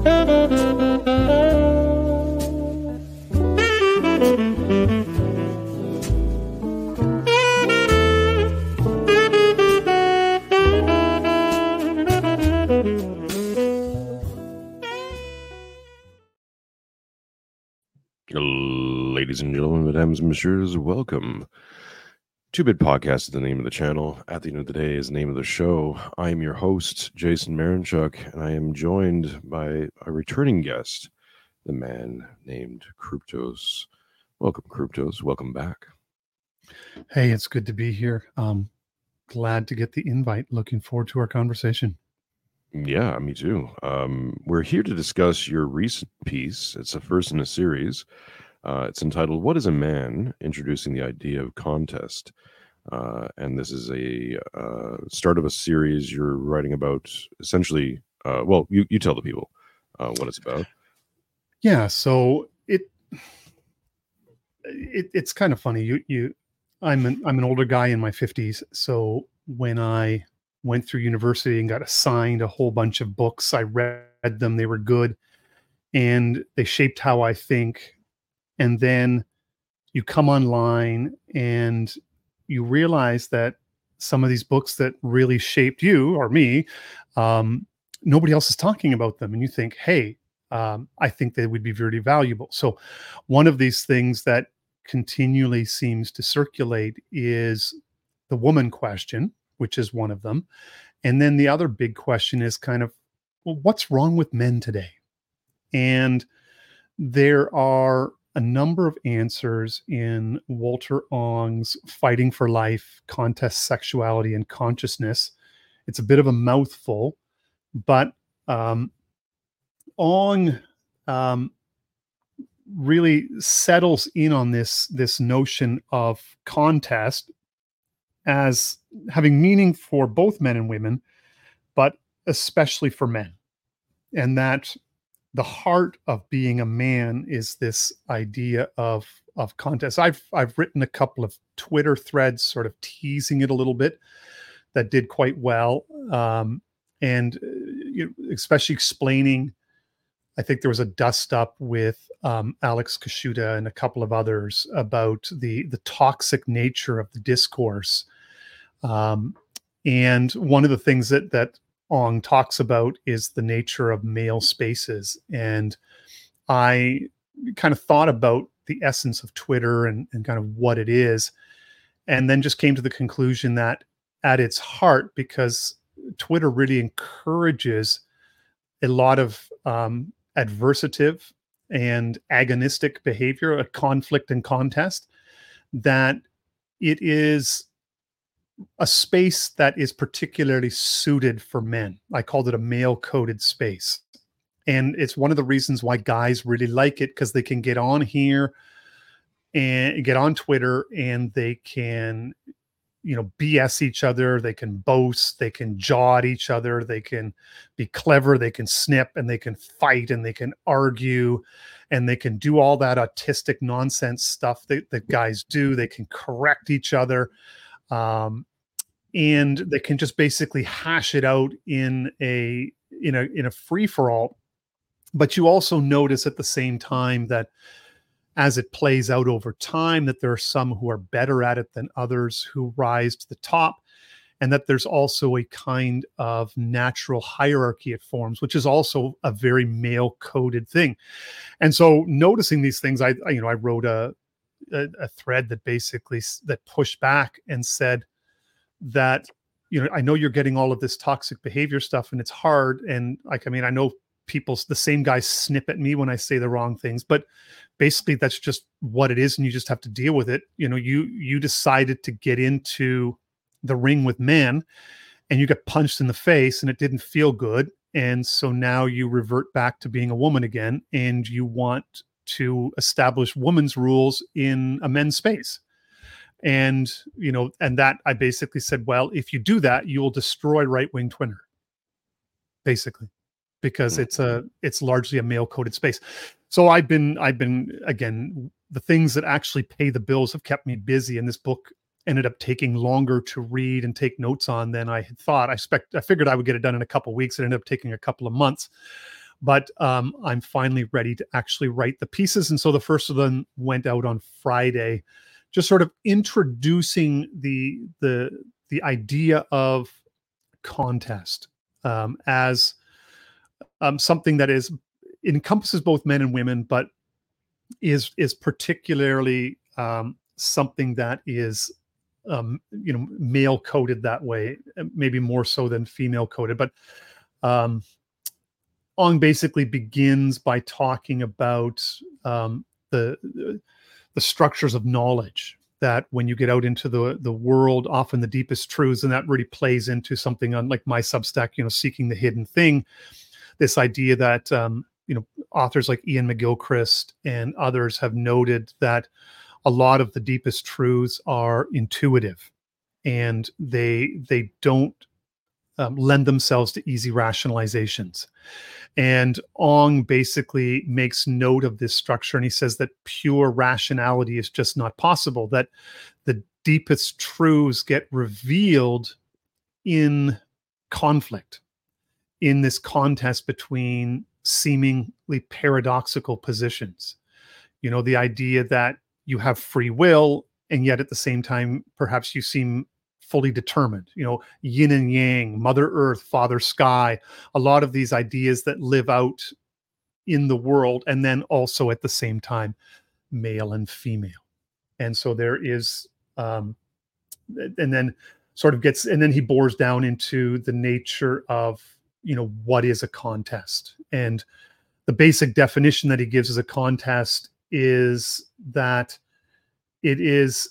Ladies and gentlemen, mesdames and messieurs, welcome. 2-Bit Podcast is the name of the channel. At the end of the day is the name of the show. I am your host, Jason Marinchuk, and I am joined by a returning guest, the man named Kryptos. Welcome, Kryptos. Welcome back. Hey, it's good to be here. Glad to get the invite. Looking forward to our conversation. Yeah, me too. We're here to discuss your recent piece. It's the first in a series. It's entitled, What is a Man? Introducing the Idea of Contest. And this is a start of a series you're writing about, essentially, you tell the people what it's about. Yeah, so it's kind of funny. I'm an older guy in my 50s, so when I went through university and got assigned a whole bunch of books, I read them, they were good, and they shaped how I think. And then you come online and you realize that some of these books that really shaped you or me, nobody else is talking about them. And you think, hey, I think they would be very valuable. So one of these things that continually seems to circulate is the woman question, which is one of them. And then the other big question is kind of, well, what's wrong with men today? And there are a number of answers in Walter Ong's Fighting for Life, Contest, Sexuality, and Consciousness. It's a bit of a mouthful, but Ong really settles in on this notion of contest as having meaning for both men and women, but especially for men. And that the heart of being a man is this idea of contest. I've written a couple of Twitter threads sort of teasing it a little bit that did quite well. And especially explaining, I think there was a dust up with Alex Kashuta and a couple of others about the toxic nature of the discourse. And one of the things that Ong talks about is the nature of male spaces. And I kind of thought about the essence of Twitter and kind of what it is, and then just came to the conclusion that at its heart, because Twitter really encourages a lot of adversative and agonistic behavior, a conflict and contest, that it is a space that is particularly suited for men. I called it a male-coded space. And it's one of the reasons why guys really like it, because they can get on here and get on Twitter and they can, BS each other. They can boast, they can jaw at each other. They can be clever. They can snip and they can fight and they can argue and they can do all that autistic nonsense stuff that guys do. They can correct each other. And they can just basically hash it out in a free-for-all. But you also notice at the same time that as it plays out over time, that there are some who are better at it than others who rise to the top, and that there's also a kind of natural hierarchy it forms, which is also a very male-coded thing. And so noticing these things, I wrote a thread that basically that pushed back and said that, I know you're getting all of this toxic behavior stuff and it's hard. And I know the same guys snip at me when I say the wrong things, but basically that's just what it is. And you just have to deal with it. You decided to get into the ring with men and you got punched in the face and it didn't feel good. And so now you revert back to being a woman again, and you want to establish women's rules in a men's space. And, and that I basically said, well, if you do that, you will destroy right-wing Twitter, basically, because it's largely a male-coded space. So I've been again, the things that actually pay the bills have kept me busy. And this book ended up taking longer to read and take notes on than I had thought. I figured I would get it done in a couple of weeks. It ended up taking a couple of months. But I'm finally ready to actually write the pieces. And so the first of them went out on Friday, just sort of introducing the idea of contest as something that encompasses both men and women, but is particularly something that is male coded that way, maybe more so than female coded. But Ong basically begins by talking about the structures of knowledge, that when you get out into the world, often the deepest truths, and that really plays into something on like my Substack, Seeking the Hidden Thing. This idea that authors like Ian McGilchrist and others have noted that a lot of the deepest truths are intuitive, and they don't lend themselves to easy rationalizations. And Ong basically makes note of this structure, and he says that pure rationality is just not possible, that the deepest truths get revealed in conflict, in this contest between seemingly paradoxical positions. The idea that you have free will, and yet at the same time, perhaps you seem fully determined, yin and yang, Mother Earth, Father Sky, a lot of these ideas that live out in the world, and then also at the same time, male and female. And so there is, and then he bores down into the nature of, what is a contest. And the basic definition that he gives as a contest is that it is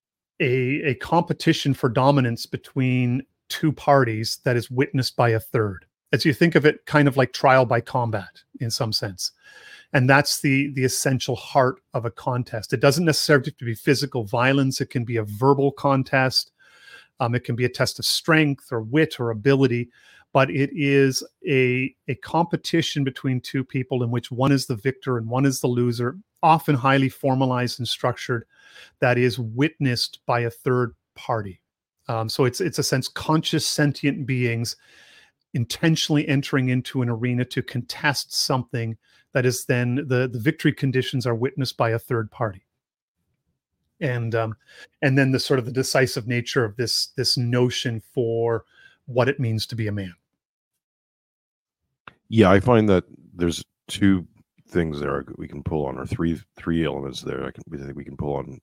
a competition for dominance between two parties that is witnessed by a third. As you think of it, kind of like trial by combat in some sense. And that's the essential heart of a contest. It doesn't necessarily have to be physical violence. It can be a verbal contest. It can be a test of strength or wit or ability, but it is a competition between two people in which one is the victor and one is the loser, often highly formalized and structured, that is witnessed by a third party. So it's a sense conscious sentient beings intentionally entering into an arena to contest something that is then the victory conditions are witnessed by a third party. And then the sort of the decisive nature of this notion for what it means to be a man. Yeah, I find that there's two things there we can pull on, or three elements there. I think we can pull on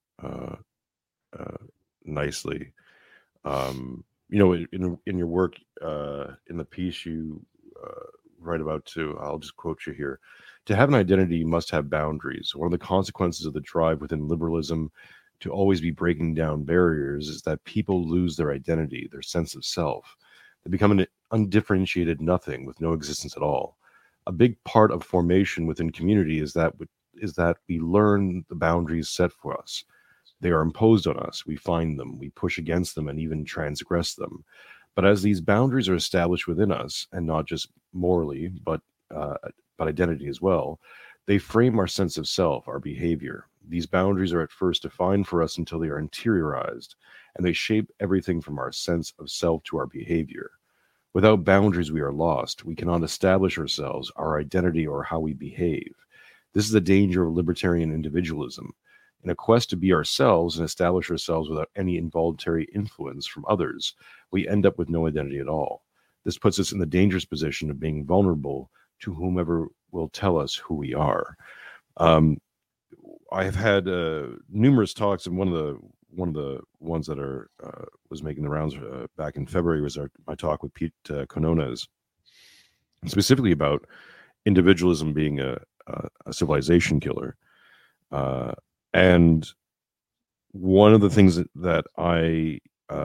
nicely. In your work, in the piece you write about I'll just quote you here. To have an identity, you must have boundaries. One of the consequences of the drive within liberalism to always be breaking down barriers is that people lose their identity, their sense of self. They become an undifferentiated nothing with no existence at all. A big part of formation within community is that we learn the boundaries set for us. They are imposed on us. We find them, we push against them, and even transgress them. But as these boundaries are established within us, and not just morally, but identity as well, they frame our sense of self, our behavior. These boundaries are at first defined for us until they are interiorized, and they shape everything from our sense of self to our behavior. Without boundaries, we are lost. We cannot establish ourselves, our identity, or how we behave. This is the danger of libertarian individualism. In a quest to be ourselves and establish ourselves without any involuntary influence from others, we end up with no identity at all. This puts us in the dangerous position of being vulnerable to whomever will tell us who we are. I have had numerous talks, and one of the ones that was making the rounds back in February was my talk with Pete Quinones, specifically about individualism being a civilization killer. And one of the things that I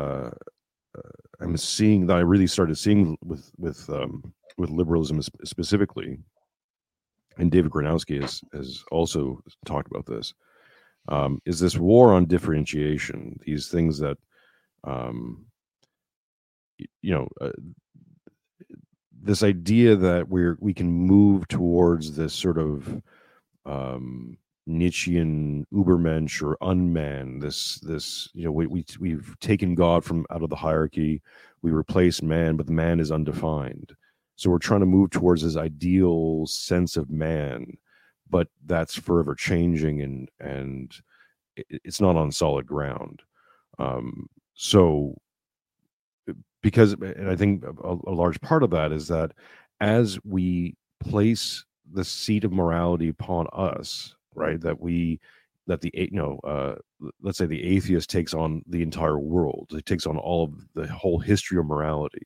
am seeing, that I really started seeing with liberalism specifically, and David Gronowski has also talked about this, is this war on differentiation. These things that, this idea that we can move towards this sort of Nietzschean Übermensch or unman. We've taken God from out of the hierarchy. We replace man, but the man is undefined. So we're trying to move towards this ideal sense of man, but that's forever changing, and it's not on solid ground. So because, and I think a large part of that is that as we place the seat of morality upon us, right, that the let's say the atheist takes on the entire world, it takes on all of the whole history of morality,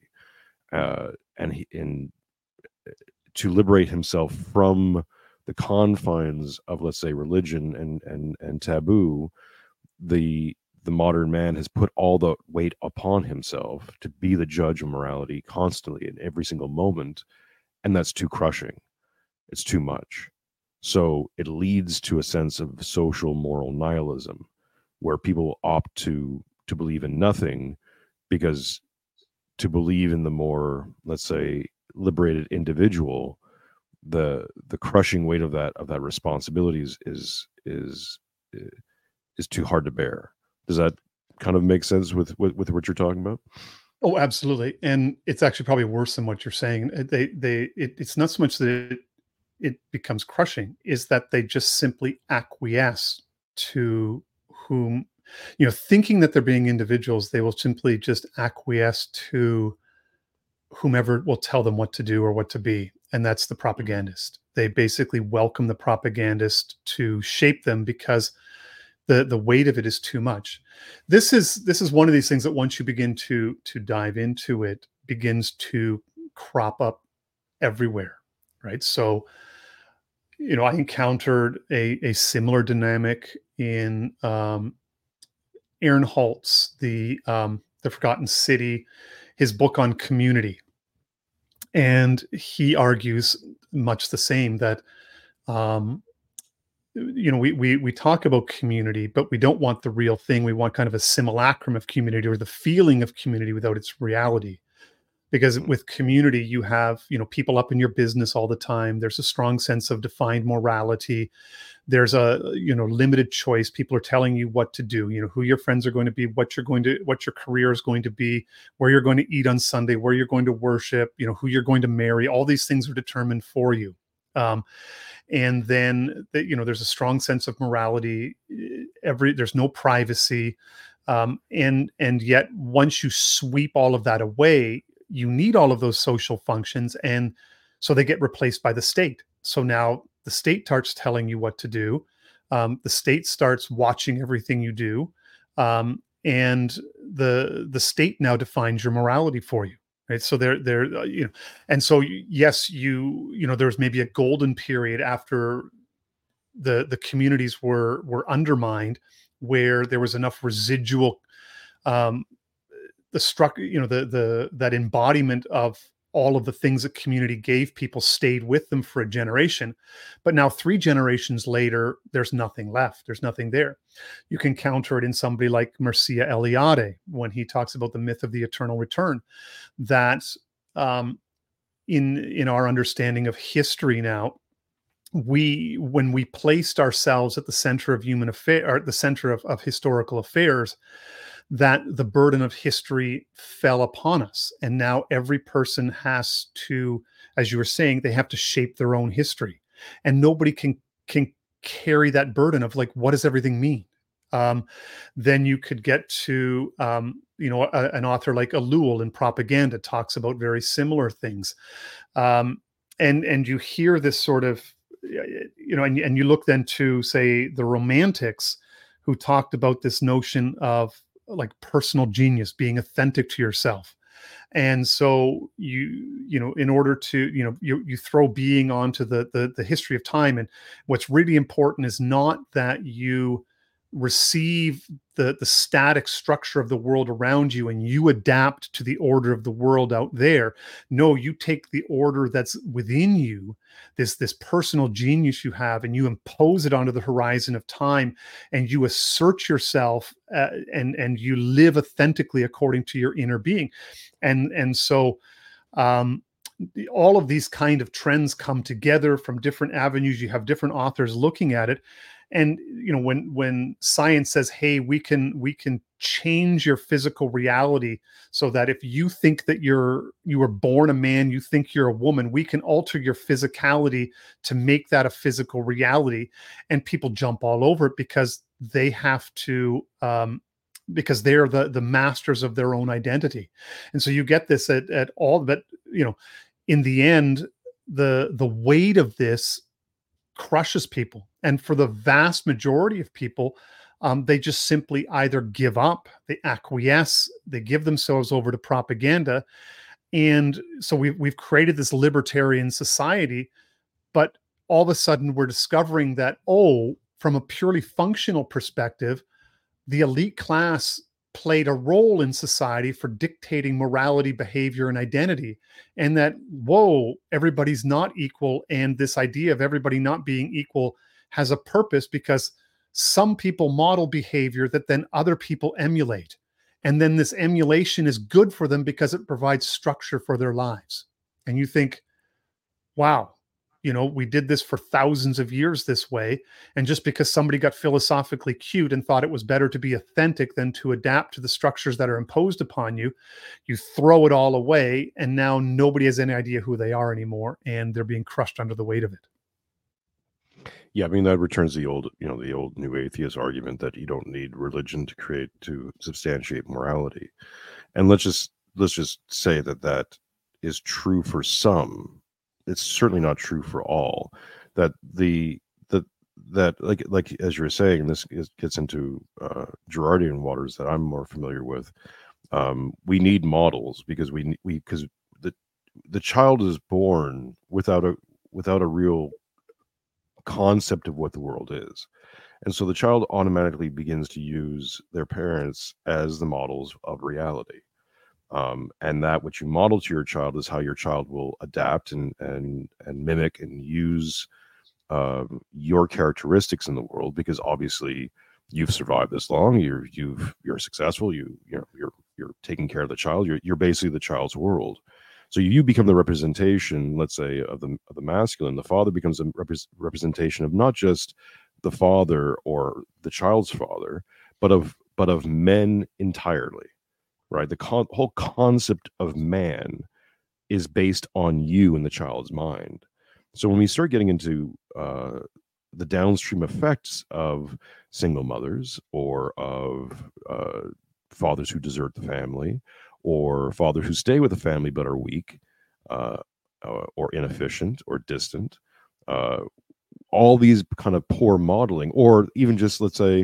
and to liberate himself from the confines of, let's say, religion and taboo, the modern man has put all the weight upon himself to be the judge of morality constantly in every single moment, and that's too crushing. It's too much. So it leads to a sense of social moral nihilism, where people opt to believe in nothing, because to believe in the more, let's say, liberated individual, the crushing weight of that responsibility is too hard to bear. Does that kind of make sense with what you're talking about? Oh, absolutely. And it's actually probably worse than what you're saying. It's not so much that it becomes crushing, is that they just simply acquiesce to whom, thinking that they're being individuals, they will simply just acquiesce to whomever will tell them what to do or what to be. And that's the propagandist. They basically welcome the propagandist to shape them because the weight of it is too much. This is one of these things that once you begin to dive into it, begins to crop up everywhere, right? So, I encountered a similar dynamic in Aaron Holtz, the Forgotten City, his book on community, and he argues much the same, that we talk about community, but we don't want the real thing. We want kind of a simulacrum of community, or the feeling of community without its reality. Because with community, you have, people up in your business all the time. There's a strong sense of defined morality. There's a, limited choice. People are telling you what to do, who your friends are going to be, what your career is going to be, where you're going to eat on Sunday, where you're going to worship, who you're going to marry. All these things are determined for you. And then, there's a strong sense of morality. There's no privacy. And yet once you sweep all of that away, you need all of those social functions. And so they get replaced by the state. So now the state starts telling you what to do. The state starts watching everything you do. And the state now defines your morality for you. Right. So and so, yes, there's maybe a golden period after the communities were undermined, where there was enough residual, the structure, that embodiment of all of the things that community gave people stayed with them for a generation. But now 3 generations later, there's nothing left. There's nothing there. You can counter it in somebody like Mircea Eliade, when he talks about the myth of the eternal return, that in our understanding of history now, when we placed ourselves at the center of human affair, or at the center of historical affairs, that the burden of history fell upon us. And now every person has to, as you were saying, they have to shape their own history. And nobody can carry that burden of, like, what does everything mean? Then you could get to, an author like Ellul in Propaganda talks about very similar things. And you hear this sort of, and you look then to, say, the Romantics, who talked about this notion of, like, personal genius, being authentic to yourself. And so in order to, you throw being onto the history of time. And what's really important is not that you receive the static structure of the world around you and you adapt to the order of the world out there. No, you take the order that's within you, this personal genius you have, and you impose it onto the horizon of time, and you assert yourself, and you live authentically according to your inner being. And so all of these kind of trends come together from different avenues. You have different authors looking at it. And when science says, hey, we can change your physical reality so that if you think that you were born a man, you think you're a woman, we can alter your physicality to make that a physical reality. And people jump all over it because they have to, because they're the masters of their own identity. And so you get this at all, but in the end, the weight of this crushes people. And for the vast majority of people, they just simply either give up, they acquiesce, they give themselves over to propaganda. And so we've created this libertarian society, but all of a sudden we're discovering that, from a purely functional perspective, the elite class played a role in society for dictating morality, behavior, and identity. And that, everybody's not equal. And this idea of everybody not being equal has a purpose, because some people model behavior that then other people emulate. And then this emulation is good for them because it provides structure for their lives. And you think, wow, we did this for thousands of years this way. And just because somebody got philosophically cute and thought it was better to be authentic than to adapt to the structures that are imposed upon you, you throw it all away. And now nobody has any idea who they are anymore. And they're being crushed under the weight of it. Yeah, I mean, that returns the old new atheist argument that you don't need religion to substantiate morality. And let's just say that is true for some. It's certainly not true for all. That like as you were saying, this gets into Girardian waters that I'm more familiar with. We need models because because the child is born without a real concept of what the world is, and so the child automatically begins to use their parents as the models of reality. And that what you model to your child is how your child will adapt and mimic and use your characteristics in the world, because obviously you've survived this long, you're successful, you're taking care of the child, you're basically the child's world. So you become the representation, let's say, of the masculine. The father becomes a representation of not just the father or the child's father, but of men entirely. Right, the whole concept of man is based on you in the child's mind. So when we start getting into the downstream effects of single mothers, or of fathers who desert the family, or fathers who stay with the family but are weak, or inefficient, or distant, all these kind of poor modeling, or even just, let's say,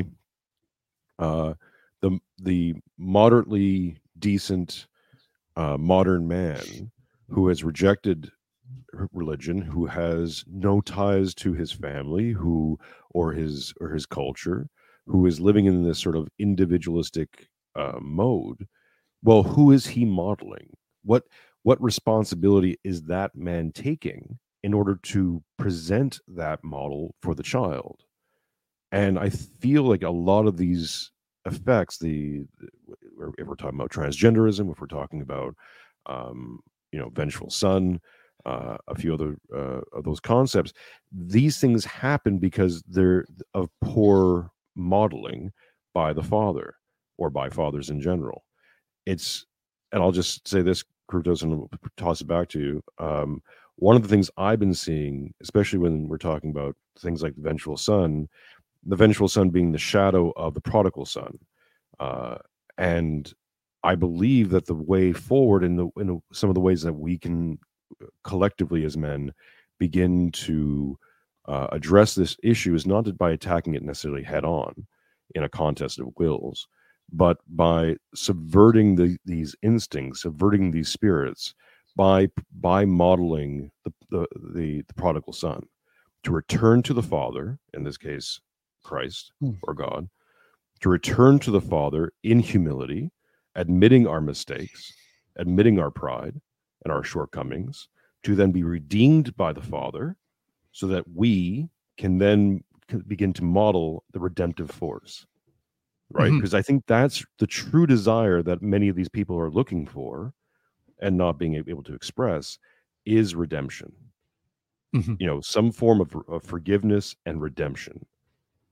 the moderately decent modern man who has rejected religion, who has no ties to his family, or his culture, who is living in this sort of individualistic mode. Well, who is he modeling? What responsibility is that man taking in order to present that model for the child? And I feel like a lot of these effects, if we're talking about transgenderism, if we're talking about vengeful son, a few other of those concepts, these things happen because they're of poor modeling by the father, or by fathers in general. And I'll just say this, Kryptos, and toss it back to you. One of the things I've been seeing, especially when we're talking about things like the vengeful son being the shadow of the prodigal son. And I believe that the way forward, in some of the ways that we can collectively as men begin to address this issue, is not by attacking it necessarily head on in a contest of wills, but by subverting these instincts, subverting these spirits, by modeling the prodigal son to return to the Father, in this case Christ or God, to return to the Father in humility, admitting our mistakes, admitting our pride and our shortcomings, to then be redeemed by the Father, so that we can then begin to model the redemptive force, right? Because I think that's the true desire that many of these people are looking for and not being able to express, is redemption. Some form of forgiveness and redemption.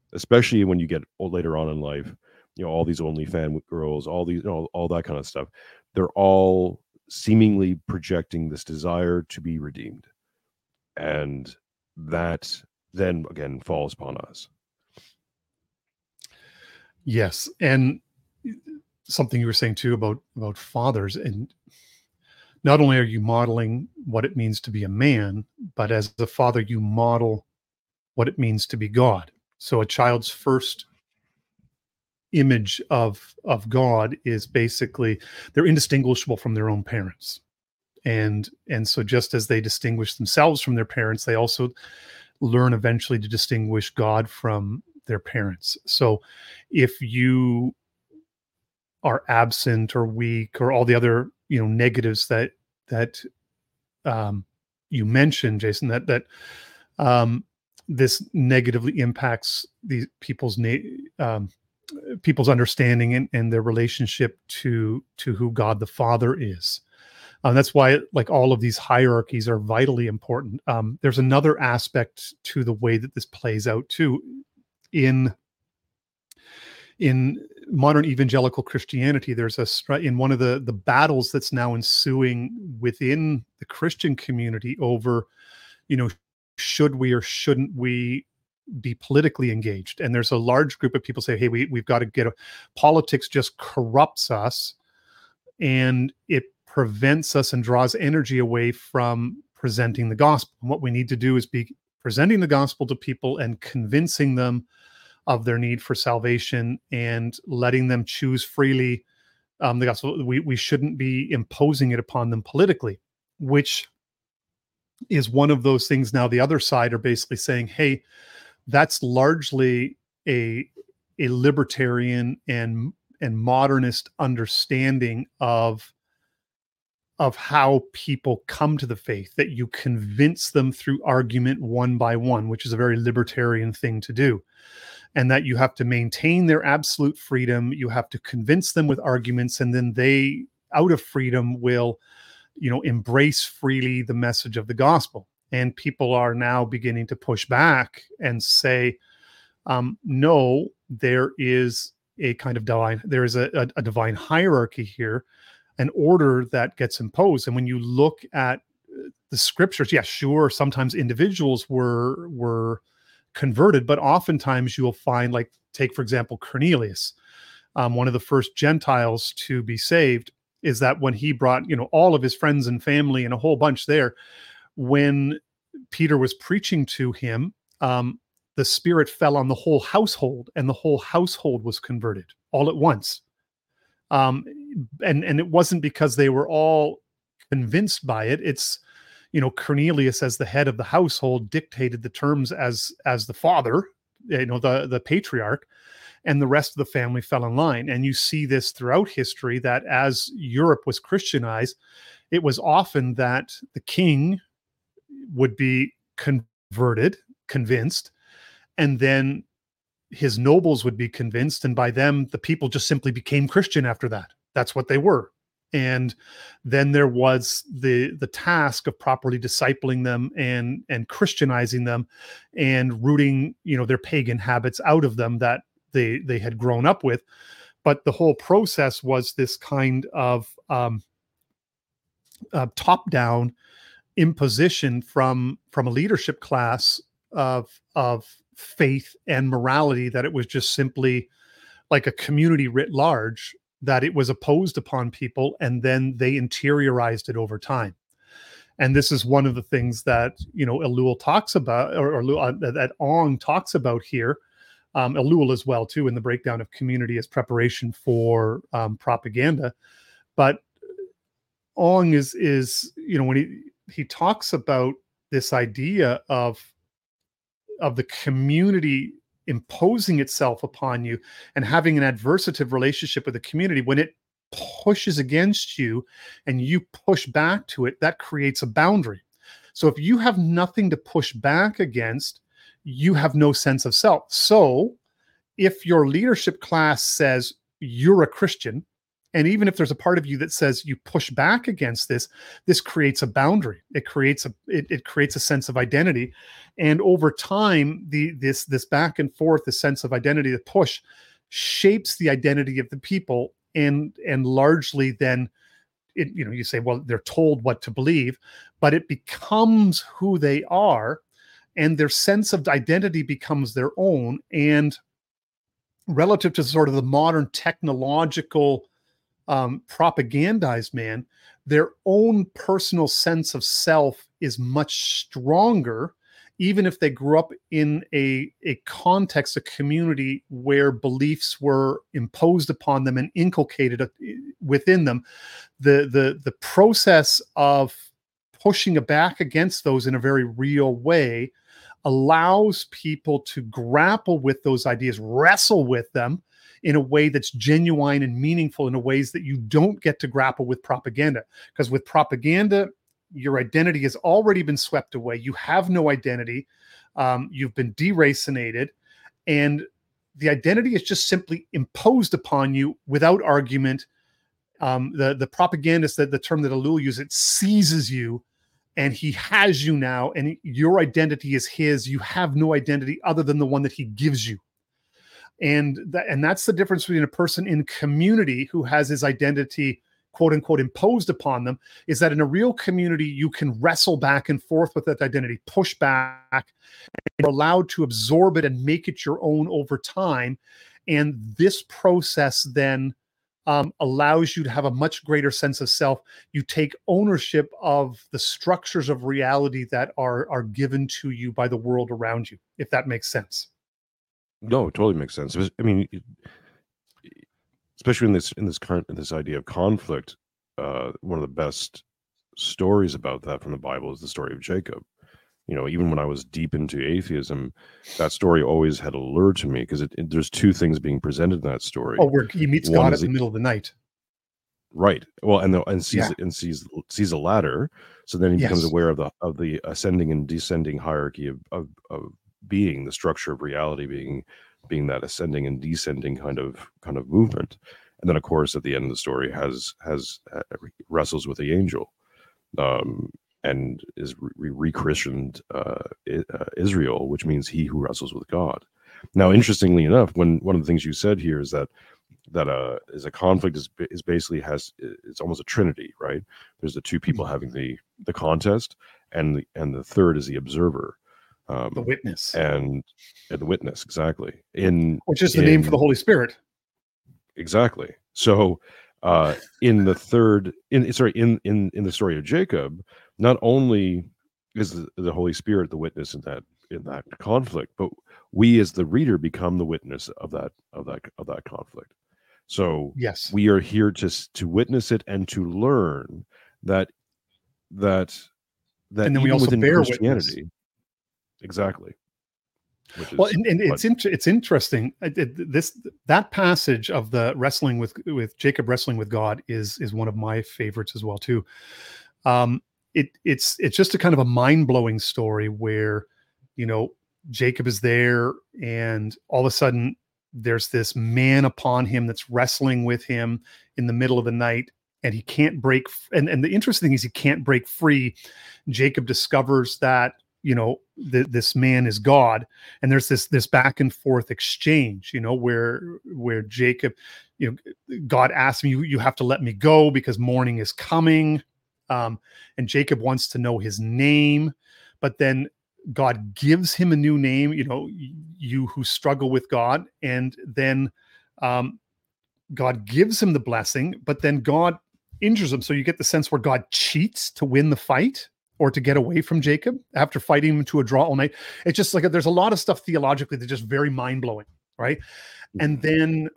especially when you get later on in life. All these OnlyFans girls, all these, all that kind of stuff. They're all seemingly projecting this desire to be redeemed, and that then again falls upon us. Yes, and something you were saying too about fathers, and not only are you modeling what it means to be a man, but as a father, you model what it means to be God. So a child's first image of God is basically they're indistinguishable from their own parents. And so just as they distinguish themselves from their parents, they also learn eventually to distinguish God from their parents. So if you are absent or weak or all the other, negatives that you mentioned, Jason, that this negatively impacts these people's people's understanding and their relationship to who God the Father is. That's why, like, all of these hierarchies are vitally important. There's another aspect to the way that this plays out too. In modern evangelical Christianity, there's in one of the battles that's now ensuing within the Christian community over, should we or shouldn't we be politically engaged? And there's a large group of people say, hey, we've got to get politics just corrupts us, and it prevents us and draws energy away from presenting the gospel. And what we need to do is be presenting the gospel to people and convincing them of their need for salvation and letting them choose freely the gospel. We shouldn't be imposing it upon them politically, which is one of those things. Now the other side are basically saying, hey, that's largely a libertarian and modernist understanding of how people come to the faith, that you convince them through argument one by one, which is a very libertarian thing to do. And that you have to maintain their absolute freedom. You have to convince them with arguments, and then they, out of freedom, will, embrace freely the message of the gospel. And people are now beginning to push back and say, no, there is a kind of there is a divine hierarchy here, an order that gets imposed. And when you look at the scriptures, yeah, sure, sometimes individuals were converted, but oftentimes you will find, like, take for example Cornelius, one of the first Gentiles to be saved, is that when he brought all of his friends and family and a whole bunch there, when Peter was preaching to him, the Spirit fell on the whole household, and the whole household was converted all at once. And it wasn't because they were all convinced by it. It's Cornelius, as the head of the household, dictated the terms as the father, the patriarch, and the rest of the family fell in line. And you see this throughout history, that as Europe was Christianized, it was often that the king would be convinced, and then his nobles would be convinced, and by them, the people just simply became Christian after that. That's what they were. And then there was the task of properly discipling them and Christianizing them and rooting, their pagan habits out of them that they had grown up with. But the whole process was this kind of top-down imposition from a leadership class of faith and morality, that it was just simply like a community writ large, that it was opposed upon people, and then they interiorized it over time. And this is one of the things that Ellul talks about, or that Ong talks about here, Ellul as well too, in the breakdown of community as preparation for propaganda. But Ong is when he talks about this idea of the community imposing itself upon you and having an adversative relationship with the community, when it pushes against you and you push back to it, that creates a boundary. So if you have nothing to push back against, you have no sense of self. So if your leadership class says you're a Christian And even if there's a part of you that says you push back against this, this creates a boundary. It creates a sense of identity. And over time, this back and forth, the sense of identity, the push, shapes the identity of the people, and largely then you say, well, they're told what to believe, but it becomes who they are, and their sense of identity becomes their own. And relative to sort of the modern technological propagandized man, their own personal sense of self is much stronger, even if they grew up in a context, a community where beliefs were imposed upon them and inculcated within them. The process of pushing back against those in a very real way allows people to grapple with those ideas, wrestle with them in a way that's genuine and meaningful, in ways that you don't get to grapple with propaganda. Because with propaganda, your identity has already been swept away. You have no identity. You've been deracinated, and the identity is just simply imposed upon you without argument. The propagandist, the term that Ellul used, it seizes you, and he has you now, and your identity is his. You have no identity other than the one that he gives you. And that's the difference between a person in community who has his identity, quote unquote, imposed upon them, is that in a real community, you can wrestle back and forth with that identity, push back, and you're allowed to absorb it and make it your own over time. And this process then allows you to have a much greater sense of self. You take ownership of the structures of reality that are given to you by the world around you, if that makes sense. No, it totally makes sense. I mean, especially in this idea of conflict, one of the best stories about that from the Bible is the story of Jacob. Even when I was deep into atheism, that story always had allured to me, because there's two things being presented in that story. Oh, where he meets God in the middle of the night. Right. Well, and sees a ladder. So then he becomes aware of the ascending and descending hierarchy of being, the structure of reality being that ascending and descending kind of movement. And then, of course, at the end of the story, wrestles with the angel, and is rechristened Israel, which means he who wrestles with God. Now, interestingly enough, one of the things you said here is that is a conflict is basically it's almost a trinity, right? There's the two people having the contest, and the third is the observer, the witness, and the witness, exactly. Which is the name for the Holy Spirit. Exactly. So in the story of Jacob, not only is the Holy Spirit the witness in that conflict, but we as the reader become the witness of that conflict. So yes, we are here to witness it and to learn that and then we also within bear Christianity witness. Exactly. Well, and it's interesting. That passage of the wrestling with Jacob wrestling with God is one of my favorites as well too. It's just a kind of a mind-blowing story where, Jacob is there, and all of a sudden there's this man upon him that's wrestling with him in the middle of the night, and he can't break. And the interesting thing is he can't break free. Jacob discovers that this man is God, and there's this back and forth exchange, where Jacob, God asks him, you have to let me go because morning is coming. And Jacob wants to know his name, but then God gives him a new name, you who struggle with God. And then God gives him the blessing, but then God injures him. So you get the sense where God cheats to win the fight or to get away from Jacob after fighting him to a draw all night. It's just like, there's a lot of stuff theologically that's just very mind-blowing, right? And then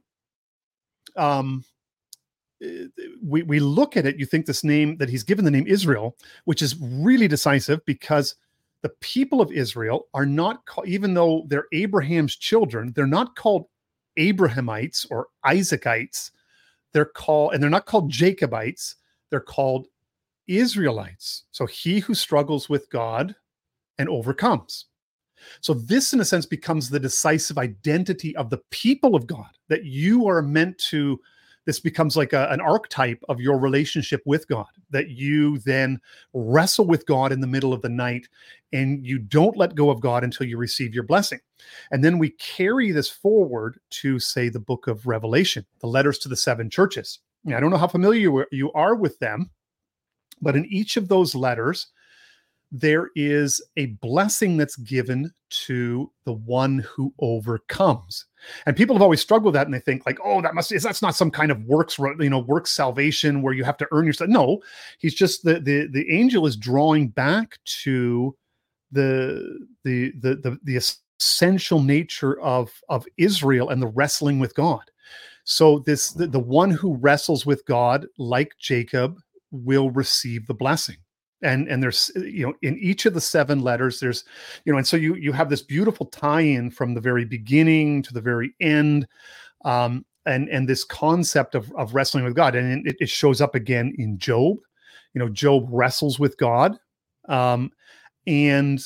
we look at it, you think this name that he's given the name Israel, which is really decisive, because the people of Israel are not even though they're Abraham's children, they're not called Abrahamites or Isaacites. They're not called Jacobites. They're called Israelites. So he who struggles with God and overcomes. So this, in a sense, becomes the decisive identity of the people of God, that you are meant to this becomes like an archetype of your relationship with God, that you then wrestle with God in the middle of the night, and you don't let go of God until you receive your blessing. And then we carry this forward to, say, the book of Revelation, the letters to the 7 churches. Now, I don't know how familiar you are with them, but in each of those letters, there is a blessing that's given to the one who overcomes. And people have always struggled with that, and they think like, oh, that's not some kind of works salvation where you have to earn yourself. No, he's just the angel is drawing back to the essential nature of Israel and the wrestling with God. So the one who wrestles with God, like Jacob, will receive the blessing. And there's, in each of the 7 letters, there's, and so you have this beautiful tie-in from the very beginning to the very end, and this concept of wrestling with God. And it shows up again in Job. Job wrestles with God, and in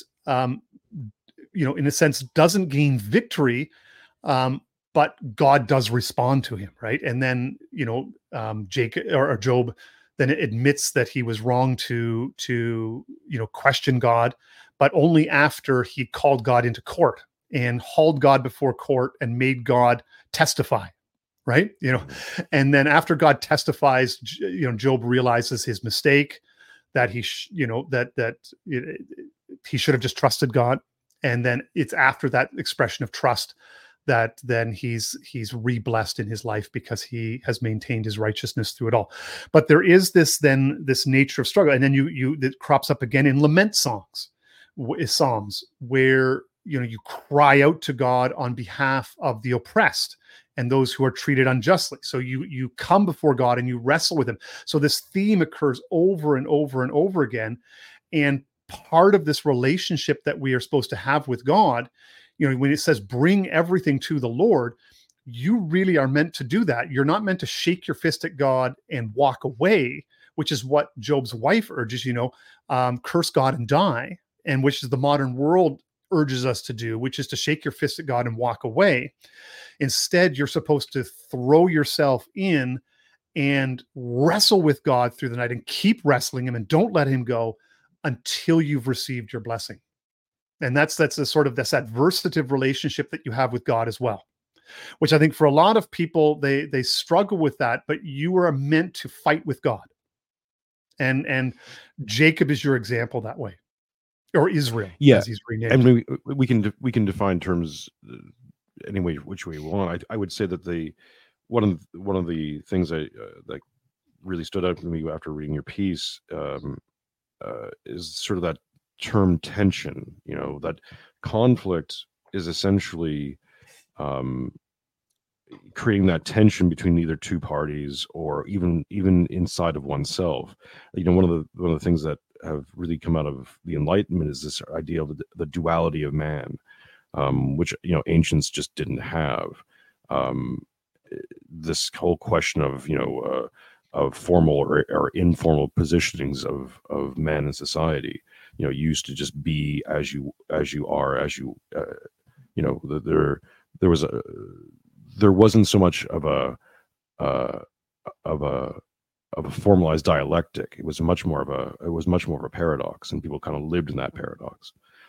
a sense, doesn't gain victory, but God does respond to him, right? And then, Jacob or Job then admits that he was wrong to question God, but only after he called God into court and hauled God before court and made God testify, right? And then after God testifies, Job realizes his mistake, that he should have just trusted God. And then it's after that expression of trust that then he's re-blessed in his life, because he has maintained his righteousness through it all. But there is this nature of struggle, and then that crops up again in lament psalms, where you cry out to God on behalf of the oppressed and those who are treated unjustly. So you come before God and you wrestle with him. So this theme occurs over and over and over again, and part of this relationship that we are supposed to have with God, when it says bring everything to the Lord, you really are meant to do that. You're not meant to shake your fist at God and walk away, which is what Job's wife urges, curse God and die, and which is the modern world urges us to do, which is to shake your fist at God and walk away. Instead, you're supposed to throw yourself in and wrestle with God through the night and keep wrestling him, and don't let him go until you've received your blessing. And that's a sort of that versative relationship that you have with God as well, which I think for a lot of people, they struggle with that, but you are meant to fight with God. And Jacob is your example that way, or Israel, as he's renamed. And we can define terms any way, which way we want. I would say that one of the things that really stood out to me after reading your piece is sort of that term tension. That conflict is essentially creating that tension between either two parties, or even inside of oneself. One of the things that have really come out of the Enlightenment is this idea of the duality of man, which ancients just didn't have. This whole question of formal or informal positionings of man in society, used to just be as you are, there wasn't so much of a formalized dialectic. It was much more of a paradox, and people kind of lived in that paradox.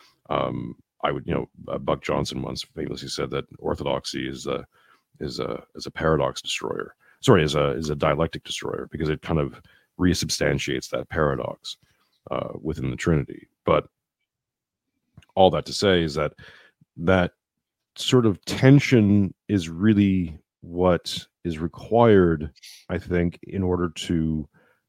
Buck Johnson once famously said that orthodoxy is a paradox destroyer. Sorry, is a dialectic destroyer, because it kind of resubstantiates that paradox within the Trinity. But all that to say is that sort of tension is really what is required, I think, in order to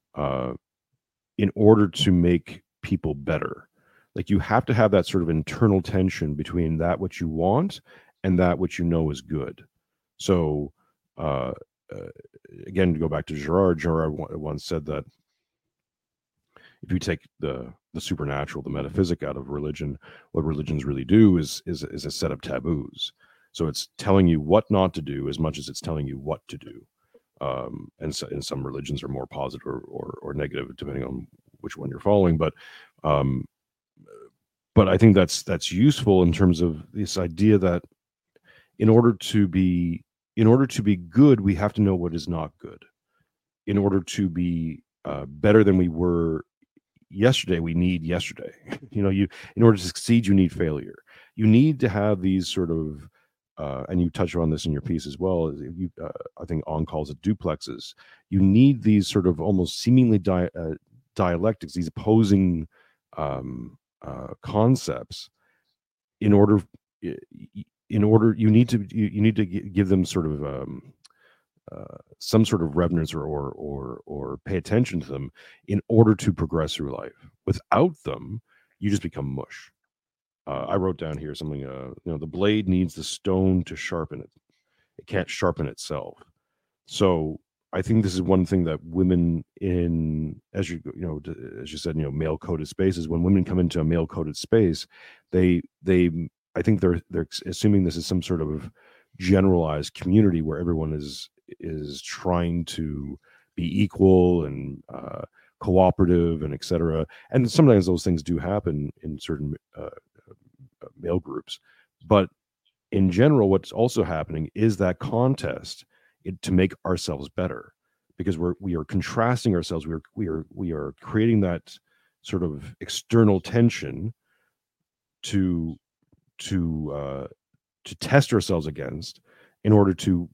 make people better. Like, you have to have that sort of internal tension between that which you want and that which is good. So again, to go back to Girard once said that if you take the supernatural, the metaphysic out of religion, what religions really do is a set of taboos. So it's telling you what not to do as much as it's telling you what to do. And some religions are more positive or negative, depending on which one you're following. But I think that's useful in terms of this idea that in order to be in order to be good, we have to know what is not good. In order to be better than we were yesterday, we need yesterday. In order to succeed, you need failure. You need to have these sort of, and you touch on this in your piece as well. I think On calls it duplexes. You need these sort of almost seemingly dialectics, these opposing concepts. In order, you need to give them sort of some sort of reverence or pay attention to them in order to progress through life. Without them, you just become mush. I wrote down here something. The blade needs the stone to sharpen it. It can't sharpen itself. So I think this is one thing that women as you said, male coded spaces. When women come into a male coded space, I think they're assuming this is some sort of generalized community where everyone is trying to be equal and cooperative and etc. And sometimes those things do happen in certain male groups, but in general, what's also happening is that contest to make ourselves better, because we are contrasting ourselves. We are creating that sort of external tension to test ourselves against in order to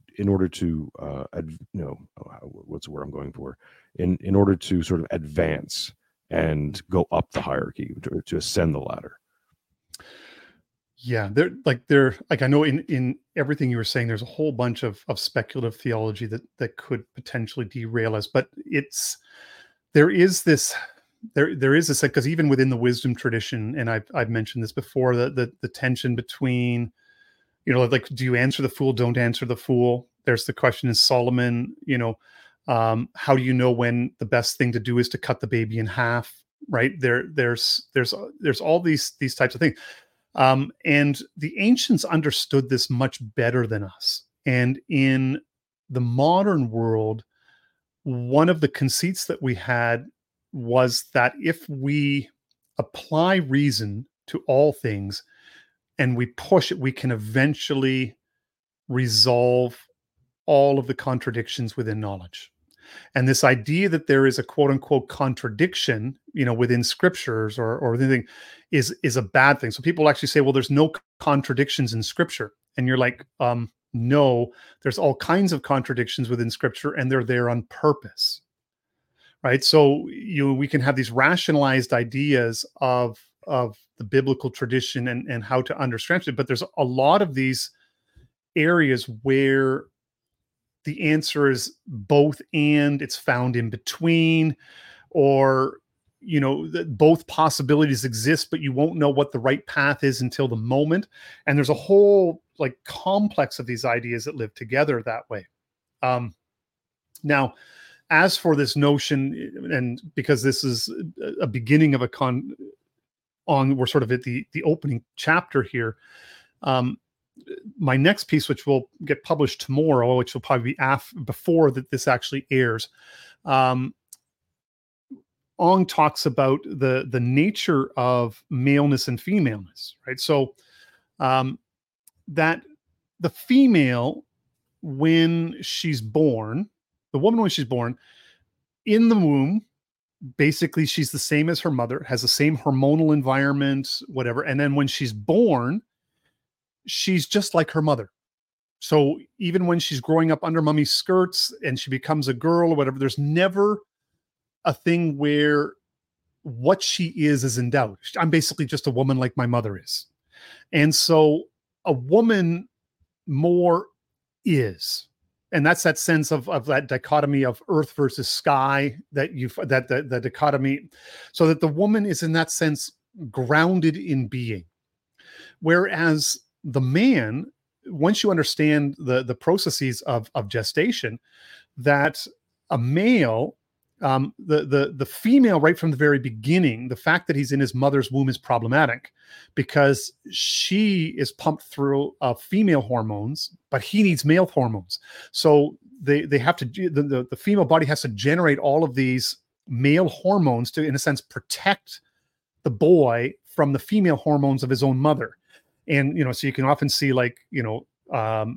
what's the word I'm going for, in order to sort of advance and go up the hierarchy, to ascend the ladder. Yeah, I know in everything you were saying, there's a whole bunch of speculative theology that could potentially derail us, but there is this because even within the wisdom tradition, and I've mentioned this before, the tension between, like, do you answer the fool? Don't answer the fool. There's the question in Solomon, how do you know when the best thing to do is to cut the baby in half? Right? There's all these types of things. And the ancients understood this much better than us. And in the modern world, one of the conceits that we had was that if we apply reason to all things and we push it, we can eventually resolve all of the contradictions within knowledge. And this idea that there is a quote unquote contradiction, within scriptures or anything is a bad thing. So people actually say, well, there's no contradictions in scripture. And you're like, no, there's all kinds of contradictions within scripture, and they're there on purpose. Right. So we can have these rationalized ideas of the biblical tradition and how to understand it. But there's a lot of these areas where the answer is both and, it's found in between, or both possibilities exist, but you won't know what the right path is until the moment. And there's a whole complex of these ideas that live together that way. Now, as for this notion, and because this is a beginning of we're sort of at the opening chapter here. My next piece, which will get published tomorrow, which will probably be before that this actually airs, Ong talks about the nature of maleness and femaleness, right? So that the female, when she's born, the woman when she's born in the womb, basically she's the same as her mother, has the same hormonal environment, whatever. And then when she's born, she's just like her mother. So even when she's growing up under mommy's skirts and she becomes a girl or whatever, there's never a thing where what she is in doubt. I'm basically just a woman like my mother is. And so a woman more is. And that's that sense of that dichotomy of earth versus sky, that the dichotomy, so that the woman is in that sense grounded in being. Whereas the man, once you understand the processes of gestation, that a male, the female right from the very beginning, the fact that he's in his mother's womb is problematic because she is pumped through female hormones, but he needs male hormones. So they have to, the female body has to generate all of these male hormones to, in a sense, protect the boy from the female hormones of his own mother. And, so you can often see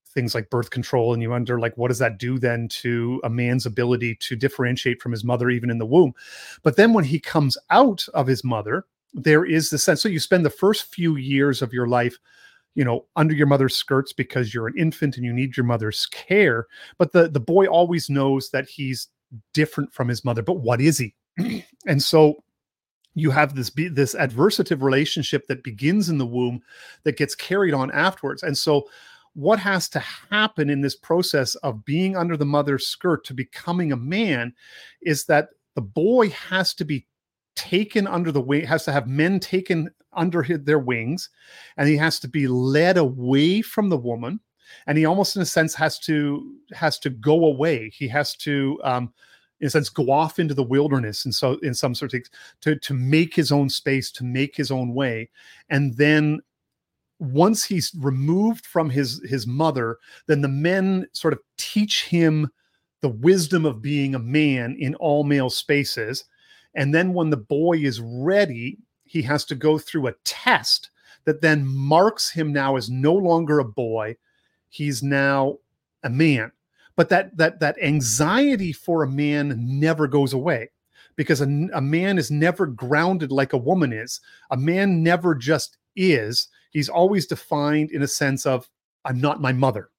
things like birth control, and you wonder, like, what does that do then to a man's ability to differentiate from his mother even in the womb? But then when he comes out of his mother, there is the sense. So you spend the first few years of your life, under your mother's skirts because you're an infant and you need your mother's care. But the boy always knows that he's different from his mother. But what is he? And so you have this adversative relationship that begins in the womb that gets carried on afterwards. And so what has to happen in this process of being under the mother's skirt to becoming a man is that the boy has to be taken under the wing, has to have men taken under their wings, and he has to be led away from the woman. And he almost, in a sense, has to go away. He has to, in a sense, go off into the wilderness, and so in some sort of to make his own space, to make his own way. And then once he's removed from his mother, then the men sort of teach him the wisdom of being a man in all male spaces. And then when the boy is ready, he has to go through a test that then marks him now as no longer a boy. He's now a man. But that anxiety for a man never goes away, because a man is never grounded like a woman is. A man never just is. He's always defined in a sense of, I'm not my mother.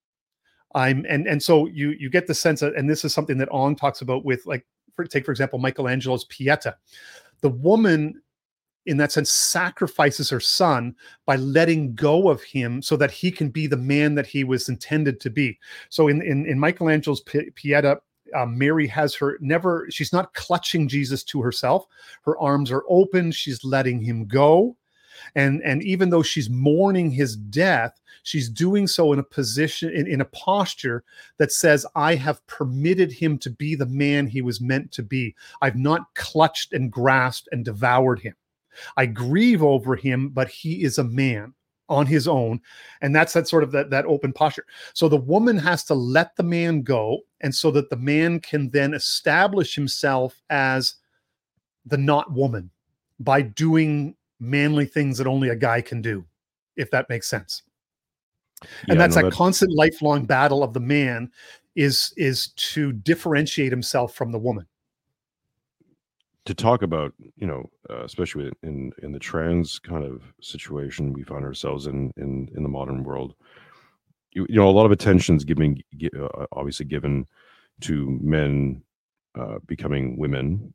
And so you get the sense of, and this is something that Ong talks about with, like, take for example, Michelangelo's Pieta. The woman, in that sense, sacrifices her son by letting go of him so that he can be the man that he was intended to be. So in Michelangelo's Pieta, Mary has she's not clutching Jesus to herself. Her arms are open. She's letting him go. And even though she's mourning his death, she's doing so in a position, in a posture that says, I have permitted him to be the man he was meant to be. I've not clutched and grasped and devoured him. I grieve over him, but he is a man on his own. And that's that sort of that open posture. So the woman has to let the man go, and so that the man can then establish himself as the not woman by doing manly things that only a guy can do, if that makes sense. And that's that constant lifelong battle of the man is to differentiate himself from the woman. To talk about, especially in the trans kind of situation we find ourselves in the modern world, a lot of attention is obviously given to men becoming women,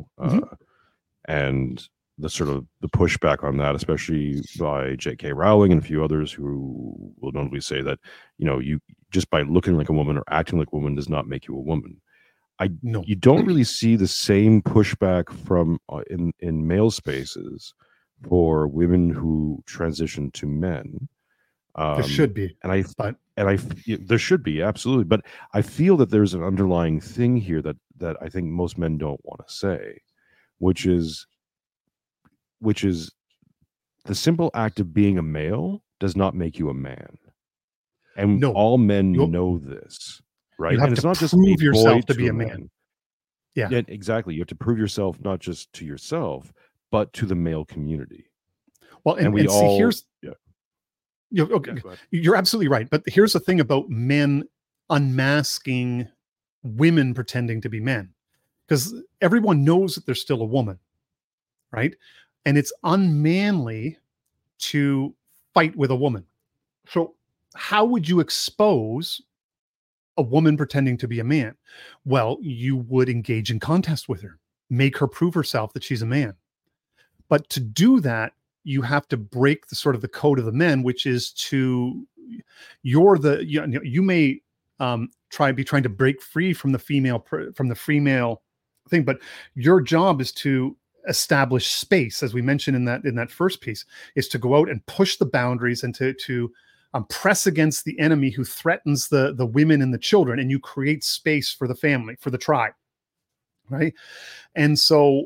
and the sort of the pushback on that, especially by J.K. Rowling and a few others who will notably say that, you just by looking like a woman or acting like a woman does not make you a woman. No. You don't really see the same pushback from in male spaces for women who transition to men. There should be, there should be, absolutely. But I feel that there's an underlying thing here that I think most men don't want to say, which is the simple act of being a male does not make you a man, and all men know this. Right. You have and to prove yourself to be a man. Yeah, exactly. You have to prove yourself not just to yourself, but to the male community. Well, and we all here's you're absolutely right. But here's the thing about men unmasking women pretending to be men, because everyone knows that they're still a woman, right? And it's unmanly to fight with a woman. So how would you expose a woman pretending to be a man? Well, you would engage in contest with her, make her prove herself that she's a man. But to do that, you have to break the sort of the code of the men, which is you may trying to break free from the female thing, but your job is to establish space, as we mentioned in that first piece, is to go out and push the boundaries and to press against the enemy who threatens the women and the children, and you create space for the family, for the tribe, right? And so,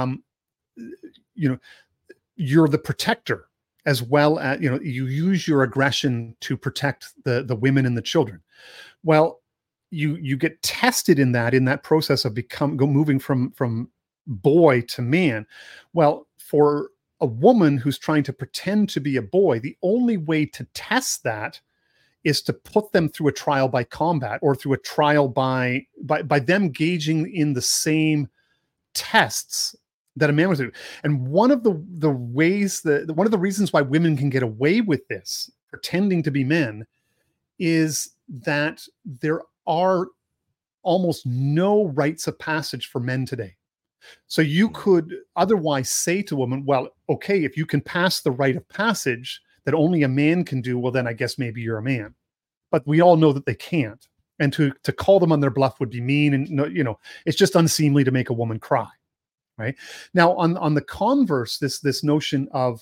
you're the protector as well as, you use your aggression to protect the women and the children. Well, you get tested in that process of moving from boy to man. Well, for a woman who's trying to pretend to be a boy, the only way to test that is to put them through a trial by combat, or through a trial by them gauging in the same tests that a man was doing. And one of the ways that one of the reasons why women can get away with this, pretending to be men, is that there are almost no rites of passage for men today. So you could otherwise say to a woman, well, okay, if you can pass the rite of passage that only a man can do, well, then I guess maybe you're a man. But we all know that they can't. And to call them on their bluff would be mean. And, you know, it's just unseemly to make a woman cry. Right now, on the converse, this notion of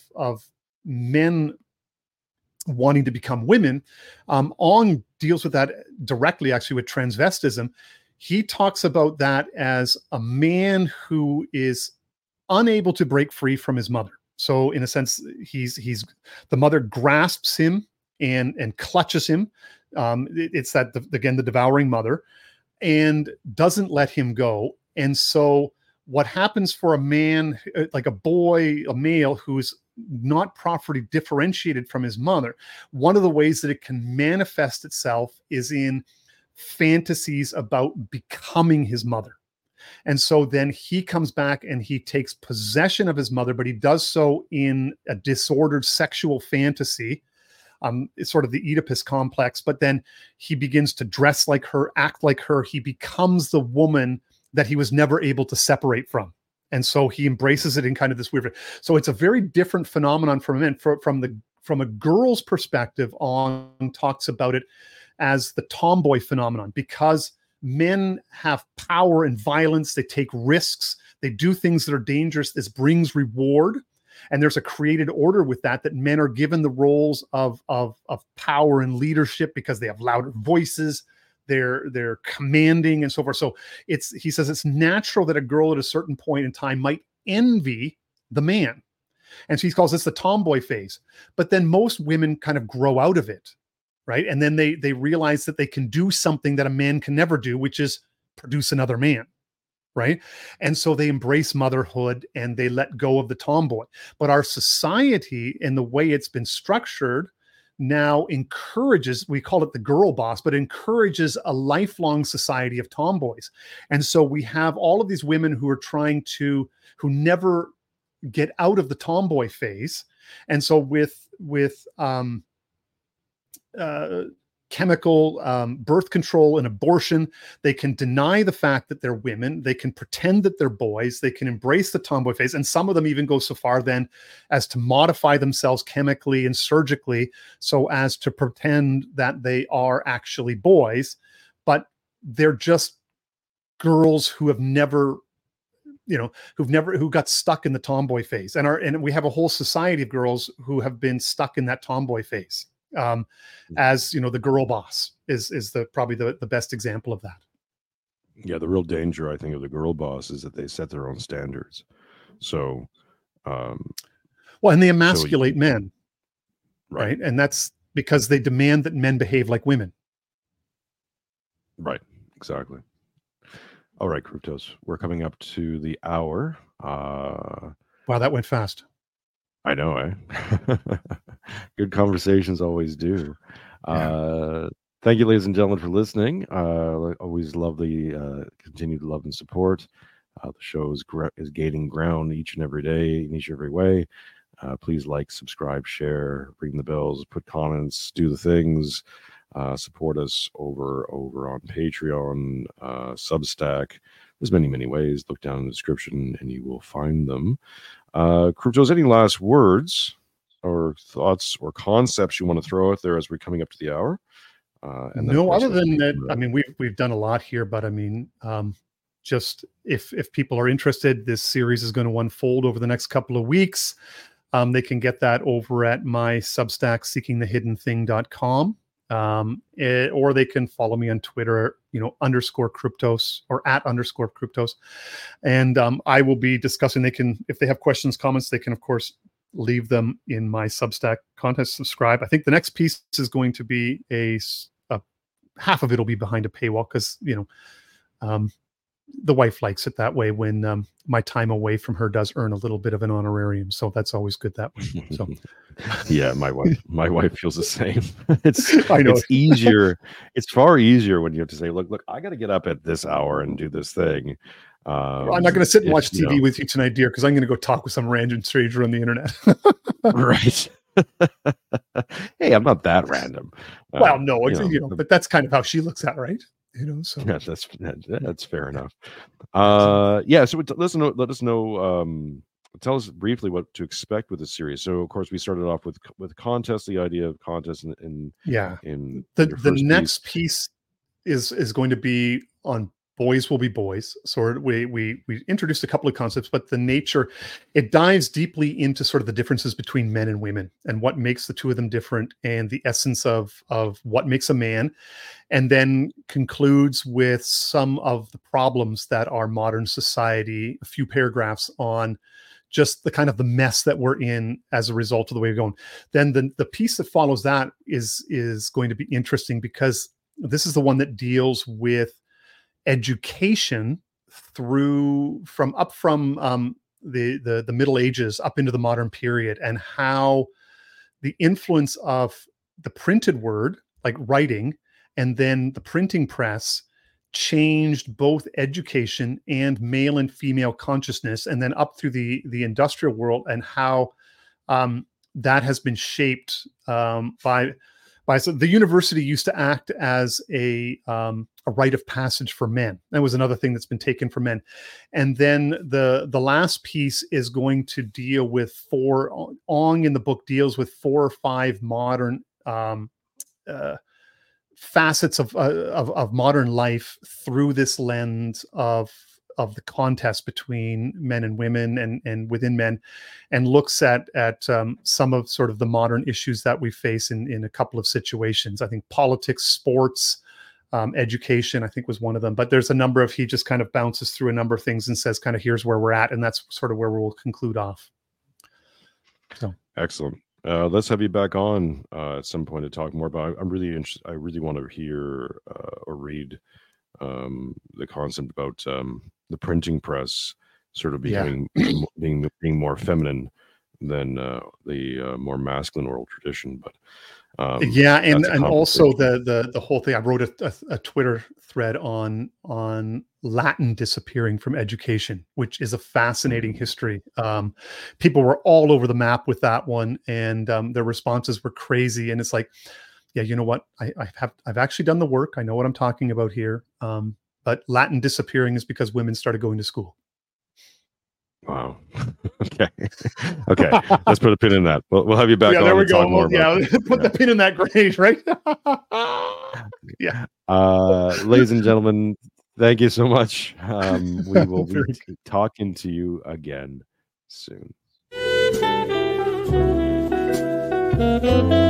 men wanting to become women, Ong deals with that directly, actually, with transvestism. He talks about that as a man who is unable to break free from his mother. So, in a sense, he's the mother grasps him and clutches him. It's that again, the devouring mother, and doesn't let him go. And so, what happens for a man, like a male who's not properly differentiated from his mother, one of the ways that it can manifest itself is in fantasies about becoming his mother. And so then he comes back and he takes possession of his mother, but he does so in a disordered sexual fantasy. It's sort of the Oedipus complex, but then he begins to dress like her, act like her. He becomes the woman that he was never able to separate from. And so he embraces it in kind of this weird. So it's a very different phenomenon from men. From a girl's perspective, Ong talks about it as the tomboy phenomenon, because men have power and violence. They take risks. They do things that are dangerous. This brings reward. And there's a created order with that men are given the roles of power and leadership because they have louder voices. They're commanding and so forth. So he says it's natural that a girl at a certain point in time might envy the man. And so he calls this the tomboy phase. But then most women kind of grow out of it, right? And then they realize that they can do something that a man can never do, which is produce another man, right? And so they embrace motherhood and they let go of the tomboy. But our society and the way it's been structured now encourages, we call it the girl boss, but encourages a lifelong society of tomboys. And so we have all of these women who who never get out of the tomboy phase. And so with chemical birth control and abortion, they can deny the fact that they're women. They can pretend that they're boys. They can embrace the tomboy phase. And some of them even go so far then as to modify themselves chemically and surgically so as to pretend that they are actually boys, but they're just girls who have never, who got stuck in the tomboy phase. And we have a whole society of girls who have been stuck in that tomboy phase. As the girl boss is probably the best example of that. Yeah, the real danger, I think, of the girl boss is that they set their own standards. So, and they emasculate men, right? And that's because they demand that men behave like women. Right. Exactly. All right, Kryptos, we're coming up to the hour. Wow, that went fast. I know, eh? Good conversations always do. Yeah. Thank you, ladies and gentlemen, for listening. Always love the continued love and support. The show is gaining ground each and every day, in each and every way. Please like, subscribe, share, ring the bells, put comments, do the things. Support us over on Patreon, Substack. There's many ways. Look down in the description and you will find them. Kryptos, any last words or thoughts or concepts you want to throw out there as we're coming up to the hour? And no, other than that, I mean, we've done a lot here, but I mean, just if people are interested, this series is going to unfold over the next couple of weeks. They can get that over at my Substack, seekingthehiddenthing.com. Or they can follow me on Twitter, _Kryptos or @_Kryptos. And I will be discussing, if they have questions, comments, they can of course leave them in my Substack contest. Subscribe. I think the next piece is going to be a half of it will be behind a paywall because, the wife likes it that way when my time away from her does earn a little bit of an honorarium. So that's always good that way. So yeah, my wife feels the same. It's I know. It's easier. It's far easier when you have to say, look, I got to get up at this hour and do this thing. I'm not going to sit and watch TV with you tonight, dear, because I'm going to go talk with some random stranger on the internet. Right. Hey, I'm not that random. Well, no, but that's kind of how she looks at it, right? So yeah, that's fair enough. Yeah. So let us know. Tell us briefly what to expect with the series. So, of course, we started off with contest. The idea of contest, in the next piece is going to be on boys will be boys. So we introduced a couple of concepts, but it dives deeply into sort of the differences between men and women and what makes the two of them different and the essence of what makes a man, and then concludes with some of the problems that are modern society, a few paragraphs on just the kind of the mess that we're in as a result of the way we're going. Then the piece that follows that is going to be interesting, because this is the one that deals with education from the Middle Ages up into the modern period, and how the influence of the printed word, like writing, and then the printing press changed both education and male and female consciousness, and then up through the industrial world, and how that has been shaped so the university used to act as a rite of passage for men. That was another thing that's been taken from men. And then the last piece is going to deal with Ong in the book deals with 4 or 5 modern facets of modern life through this lens of the contest between men and women and within men, and looks at some of sort of the modern issues that we face in a couple of situations. I think politics, sports, education, I think was one of them, but there's a number of, he just kind of bounces through a number of things and says kind of, here's where we're at. And that's sort of where we'll conclude off. So excellent. Let's have you back on at some point to talk more about. I'm really interested. I really want to hear or read the concept about the printing press sort of becoming being more feminine than the more masculine oral tradition. But and also the whole thing. I wrote a Twitter thread on Latin disappearing from education, which is a fascinating history. People were all over the map with that one, and their responses were crazy. And it's like, yeah, you know what? I've actually done the work. I know what I'm talking about here. But Latin disappearing is because women started going to school. Wow. Okay. Let's put a pin in that. We'll have you back on. There we go. Talk more about put the pin in that grave, right? Yeah. Ladies and gentlemen, thank you so much. We will be talking to you again soon.